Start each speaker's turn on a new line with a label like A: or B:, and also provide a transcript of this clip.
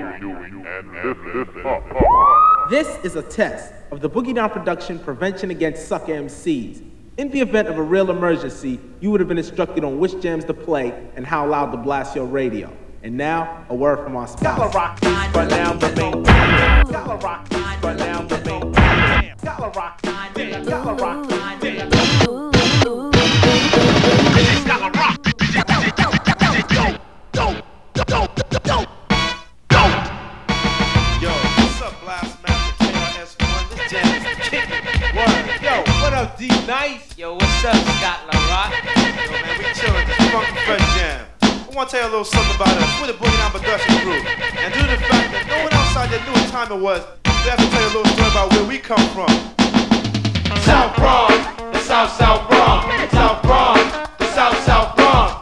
A: This is a test of the Boogie Down Production Prevention Against Sucker MCs. In the event of a real emergency, you would have been instructed on which jams to play and how loud to blast your radio. And now, a word from our sponsor.
B: Rock is for now, but me. Rock is for now, but me. Rock, rock, Yo, what's up, Blast Master KRS-One? This jam is kicking. Word. Yo, what up, D Nice?
C: Yo, what's up, Scott LaRock?
B: Yo, man, we chillin' this funky fresh jam. I want to tell you a little something about us. We're the Boogie Down Production Crew. And due to the fact that no one outside there knew what time it was, we have to tell you a little story about where we come from. South Bronx, the South Bronx, South Bronx, the South Bronx.